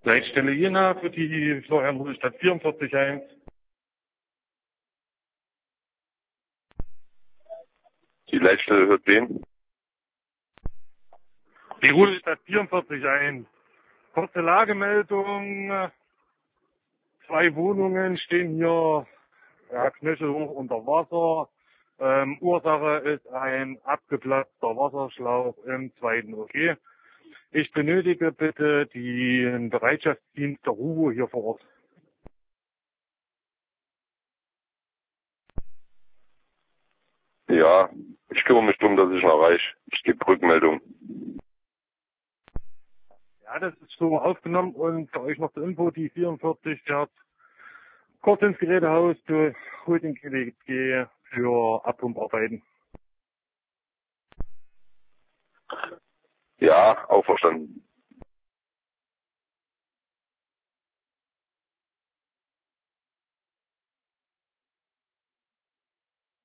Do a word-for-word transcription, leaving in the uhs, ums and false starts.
Leitstelle Jena für die Florian Rudelstadt vierundvierzig eins. Die Leitstelle hört wen? Die Rudelstadt vierundvierzig eins. Kurze Lagemeldung. Zwei Wohnungen stehen hier ja, knöchelhoch unter Wasser. Ähm, Ursache ist ein abgeplatzter Wasserschlauch im zweiten O G. Ich benötige bitte den Bereitschaftsdienst der RUWO hier vor Ort. Ja, ich kümmere mich darum, dass ich ihn erreiche. Ich gebe Rückmeldung. Ja, das ist so aufgenommen und für euch noch zur Info, die vierundvierzig fährt kurz ins Gerätehaus, du holt den G W G für Abpumparbeiten. Ja, auch verstanden.